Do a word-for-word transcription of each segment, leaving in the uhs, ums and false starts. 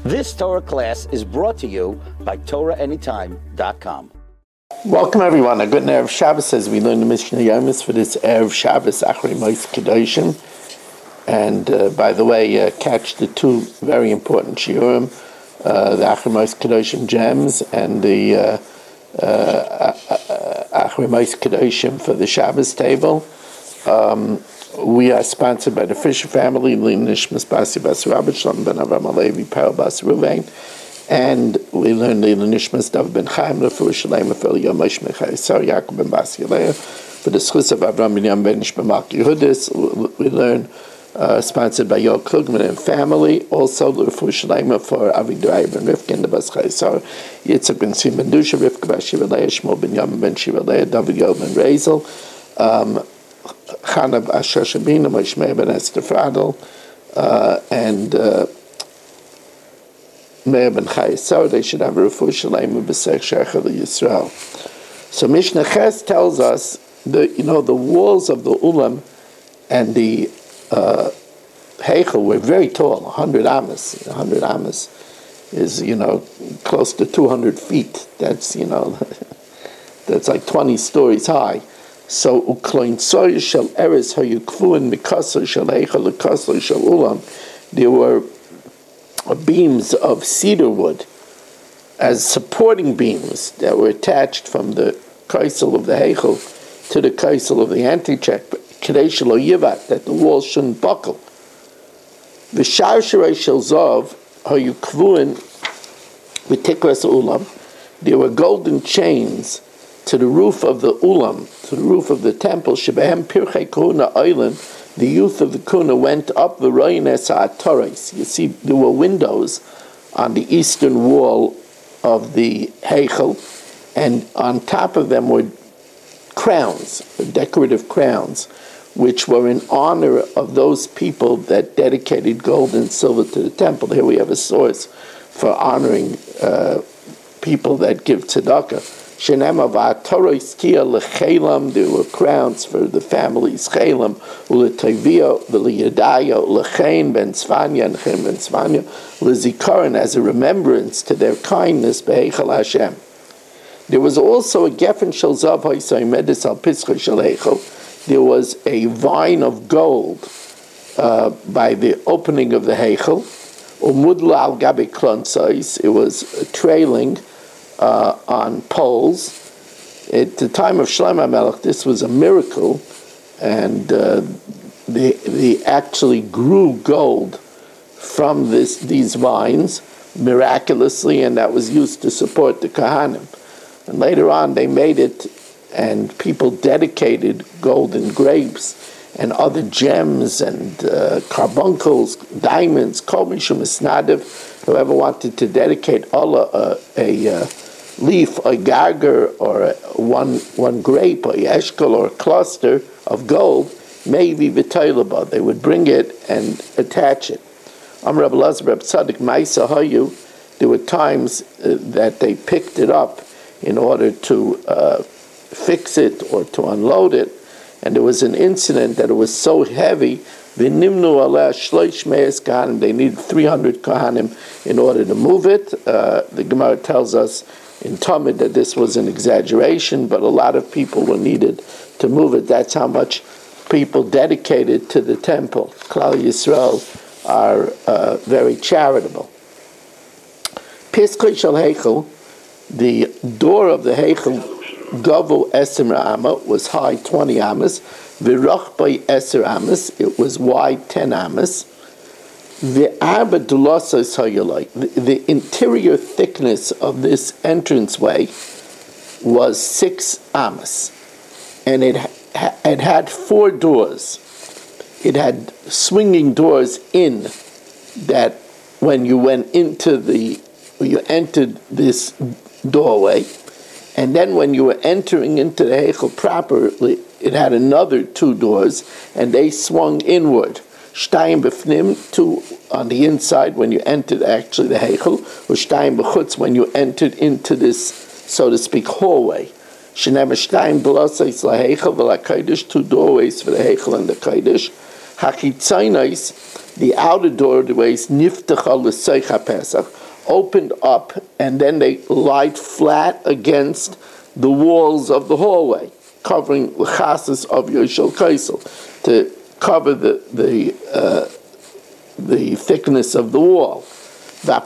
This Torah class is brought to you by Torah Anytime dot com. Welcome everyone. A good Erev Shabbos as we learn the Mishnah Yomis for this Erev Shabbos Achrei Mos Kedoshim. And uh, by the way, uh, catch the two very important shiurim, uh, the Achrei Mos Kedoshim gems and the uh, uh, Achrei Mos Kedoshim for the Shabbos table. Um, we are sponsored by the Fisher family, Lin Nishmas Basi Bas Rabbi Shalom Ben Avram Alevi Perel Bas Ruvain. And we learned the Nishmas Dav Ben Chaim Lefu Shalem Efel Yom Moshe Mechai Sar Yaakov Ben Bas Yaleah for the Schus of Avram Ben Yam Ben Ishmael Yehudis. We learn uh, sponsored by Yoel Klugman and family. Also Lefu Shalem for Avigdor Ben Rivka and the Bas Chai Sar Yitzchak Ben Sim Ben Dusha Rivka Bas Shivaleah Shmuel Ben Yam Ben Shivaleah David Yoel Ben Rezel. Um, Chana Asher Shabina Moshe Ben Esther Fradel uh, and uh, Meir Ben Chayesar. They should have a refuah shalem b'seich shecher Yisrael. So Mishnah Ches tells us the you know the walls of the ulam and the uh, heichel were very tall, one hundred amas. one hundred amas is you know close to two hundred feet. That's you know that's like twenty stories high. So ukloin soy shel eres hayukfuin mikasor shel heichel lekasor shel ulam. There were beams of cedar wood as supporting beams that were attached from the kaisel of the heichel to the kaisel of the antichek, kedei shelo yivat, that the walls shouldn't buckle. V'shar sharei shel zav hayukfuin v'tikras ulam. There were golden chains to the roof of the ulam, to the roof of the temple. Shebehem pirchei kahuna oilim. The youth of the kuna went up the Roines HaTores. You see, there were windows on the eastern wall of the Heichel, and on top of them were crowns, decorative crowns, which were in honor of those people that dedicated gold and silver to the temple. Here we have a source for honoring uh, people that give tzedakah. Shenema va'atorois kia lechelam. There were crowns for the families chelam. Uletavia v'liyadaya lechein ben Tzvanya and Chem ben Tzvanya lezikaron, as a remembrance to their kindness beheichel Hashem. There was also a gefen shel zav ha'isay medis al pischei shel heichel. There was a vine of gold uh, by the opening of the heichel. Umudla al gabe klonsais. It was trailing Uh, on poles. At the time of Shlomo HaMelech, this was a miracle, and uh, they, they actually grew gold from this these vines miraculously, and that was used to support the Kohanim. And later on, they made it, and people dedicated golden grapes and other gems and uh, carbuncles, diamonds, kol mishum esnadav. Whoever wanted to dedicate Allah uh, a uh, leaf, a garger, or a, one one grape, or a eshkol, or a cluster of gold, maybe v'toilaba. They would bring it and attach it. Am Reb Elazar Reb Tzadik Ma'isa Hayu. There were times uh, that they picked it up in order to uh, fix it or to unload it, and there was an incident that it was so heavy. V'nimnu aleh shloish me'es kahanim. They needed three hundred kahanim in order to move it. Uh, the Gemara tells us in Talmud that this was an exaggeration, but a lot of people were needed to move it. That's how much people dedicated to the temple. Klal Yisrael are uh, very charitable. Pischei shel heichel, the door of the heichel, gavo eser amma, was high twenty amas. V'rochbei eser amas, it was wide ten amas. The the interior thickness of this entranceway was six amas, and it ha- it had four doors. It had swinging doors in that when you went into the you entered this doorway, and then when you were entering into the heichel proper, it had another two doors, and they swung inward. Shtayim b'fnim, two on the inside when you entered actually the heichel, or shtayim b'chutz when you entered into this, so to speak, hallway. Shenema shtayim b'lasais laheichel v'lakaidish, two doorways for the heichel and the kaidish. Hachitzainis, the outer doorways, niftacha l'seicha Pesach, opened up, and then they lied flat against the walls of the hallway, covering the chassis of Yoshel Kaisel, to cover the the uh, the thickness of the wall. And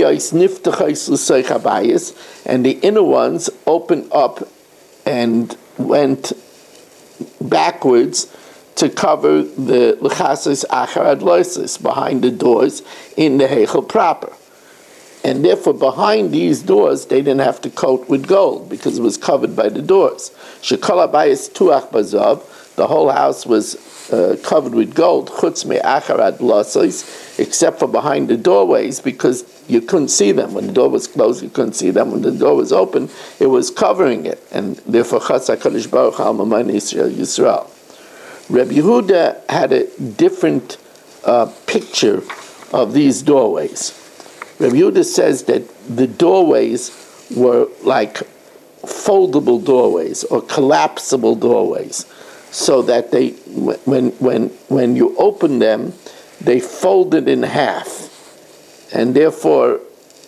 the inner ones opened up and went backwards to cover the l'chasis achar adloisis, behind the doors in the heichel proper. And therefore, behind these doors, they didn't have to coat with gold because it was covered by the doors. Shekol habayis tuach bazav, the whole house was uh, covered with gold, chutz me'achar adloisis, except for behind the doorways, because you couldn't see them. When the door was closed, you couldn't see them. When the door was open, it was covering it. And therefore, Chas HaKadosh Baruch Al Maman Yisrael Yisrael. Reb Yehuda had a different uh, picture of these doorways. Reb Yehuda says that the doorways were like foldable doorways or collapsible doorways, so that they, when when when you open them, they folded in half, and therefore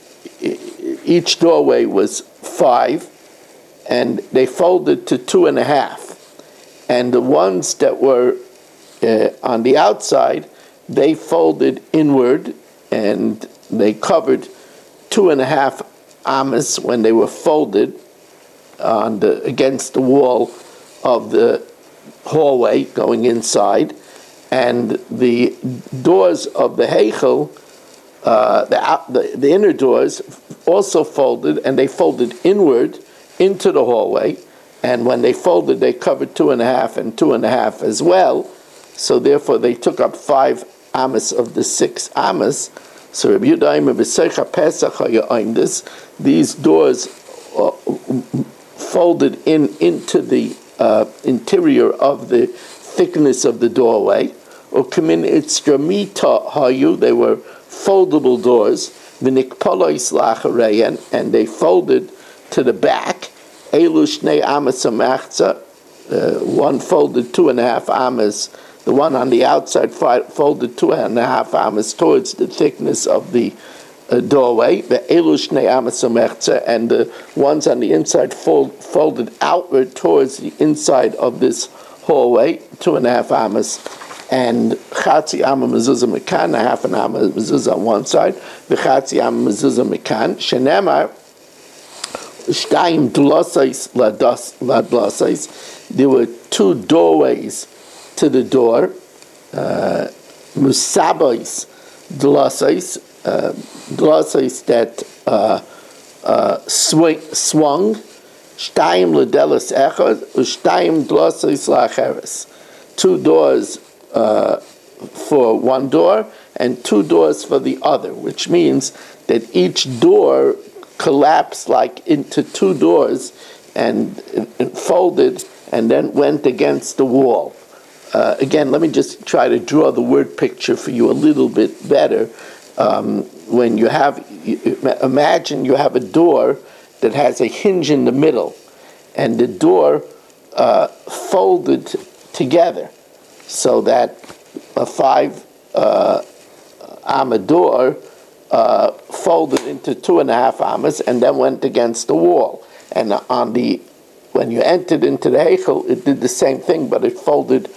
each doorway was five, and they folded to two and a half. And the ones that were uh, on the outside, they folded inward, and they covered two and a half amas when they were folded on the against the wall of the hallway going inside. And the doors of the heichel, uh, the, the the inner doors, also folded, and they folded inward into the hallway. And when they folded, they covered two and a half and two and a half as well. So therefore, they took up five amas of the six amas. So Rabbi Yehuda b'seicha Pesach hayoimdes, these doors uh, folded in into the uh, interior of the thickness of the doorway. Or kamin itzramita hayu, they were foldable doors. V'nikpalois lachareyan, and they folded to the back. Elu shnei amas amachza, one folded two and a half amas. The one on the outside folded two and a half amas towards the thickness of the uh, doorway. The elu shnei amas amachza, and the ones on the inside fold, folded outward towards the inside of this hallway, two and a half amas. And chatzi amma mezuzah mekan, a half an amma mezuzah on one side. The chatzi amma mezuzah mekan. Shenemar. Shtayim dlasais ladlasais. There were two doorways to the door. Musabais dlasais, dlasais that uh, uh, swing, swung. Shtayim ladelas echad, ushtayim dlasais lacheres. Two doors uh, for one door and two doors for the other, which means that each door collapsed like into two doors and, and folded and then went against the wall. Uh, again, let me just try to draw the word picture for you a little bit better. Um, when you have, imagine you have a door that has a hinge in the middle, and the door uh, folded together, so that a five uh, amma door Uh, folded into two and a half amas and then went against the wall. And on the when you entered into the heichel, it did the same thing, but it folded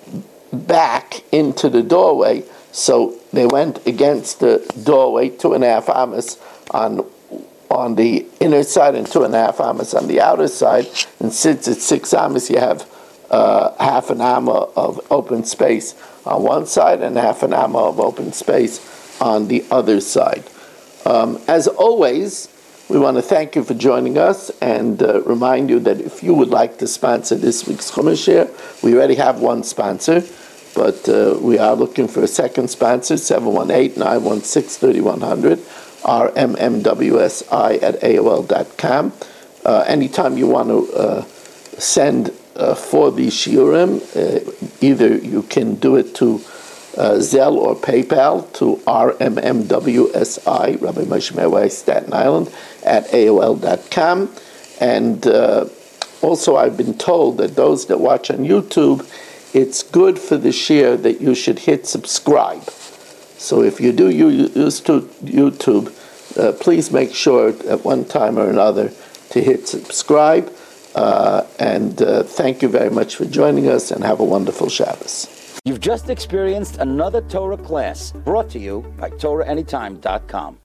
back into the doorway. So they went against the doorway, two and a half amas on on the inner side and two and a half amas on the outer side. And since it's six amas, you have uh, half an amma of open space on one side and half an amma of open space on the other side. Um, as always, we want to thank you for joining us and uh, remind you that if you would like to sponsor this week's Chumash Share, we already have one sponsor, but uh, we are looking for a second sponsor, seven one eight, nine one six, three one zero zero, R M M W S I at A O L dot com. Uh, anytime you want to uh, send uh, for the shiurim, uh, either you can do it to Uh, Zelle or PayPal to R M M W S I, Rabbi Moshe Meir, Staten Island, at A O L dot com. And uh, also I've been told that those that watch on YouTube, it's good for the share that you should hit subscribe. So if you do use YouTube, uh, please make sure at one time or another to hit subscribe. Uh, and uh, thank you very much for joining us, and have a wonderful Shabbos. You've just experienced another Torah class brought to you by Torah Anytime dot com.